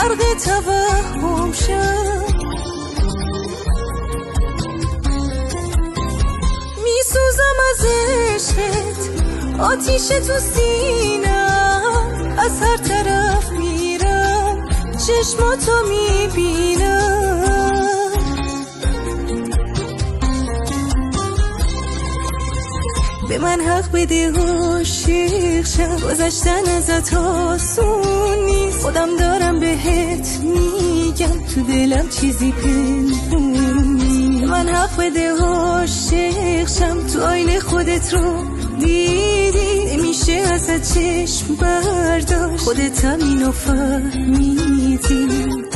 غرق توهم شم. میسوزم از عشقت، آتیش تو سینم، از هر طرف میرم چشماتو میبینم. به من حق بده عاشق شم، گذشتن ازت آسون نیست. خودم دارم بهت میگم، تو دلم چیزی پنهونی. به من حق بده عاشق شم، تو آینه خودت رو دیدی، نمیشه ازت چشم برداشت، خودت هم اینو فهمیدی.